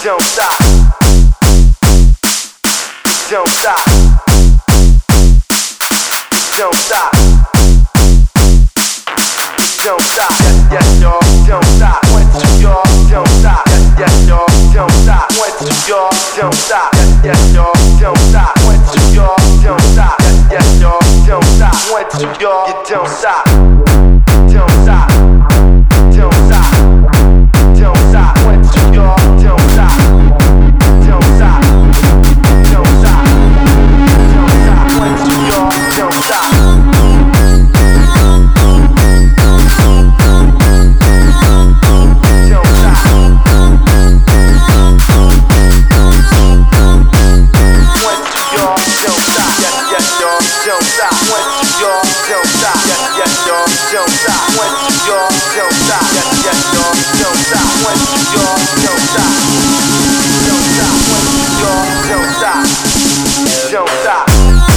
Don't stop. Don't stop. Don't stop. Don't stop. Yes, yes, y'all. Don't stop. One, two, y'all. Don't stop. Yes, yes, y'all. Don't stop. One, two, y'all. Don't stop. Yes, yes, y'all. Don't stop. One, two, y'all. Don't stop. Yes, yes, y'all. Don't stop. One, two, y'all. You don't stop. Don't stop. Don't stop. Don't stop. One, two, y'all. Don't stop. Don't stop. Don't stop. Don't stop. One, two, y'all. Don't stop. Don't stop, one, two, y'all, don't stop, yes, yes, y'all, don't stop, one, two, y'all, don't stop, yes, yes, y'all, don't stop, one, two, y'all, don't stop, don't stop, one, two, y'all, don't stop, don't stop.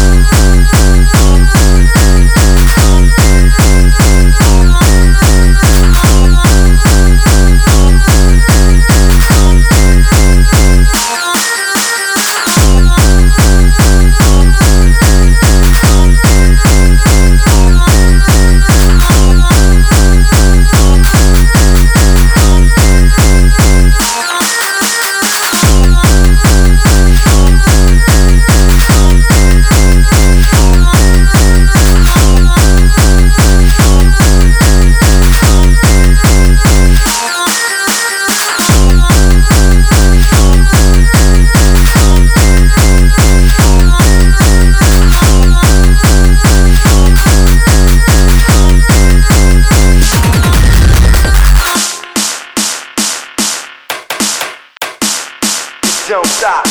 Don't stop.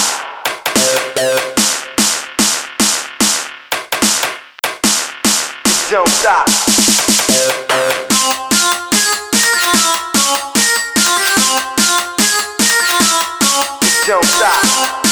Don't stop. Don't stop.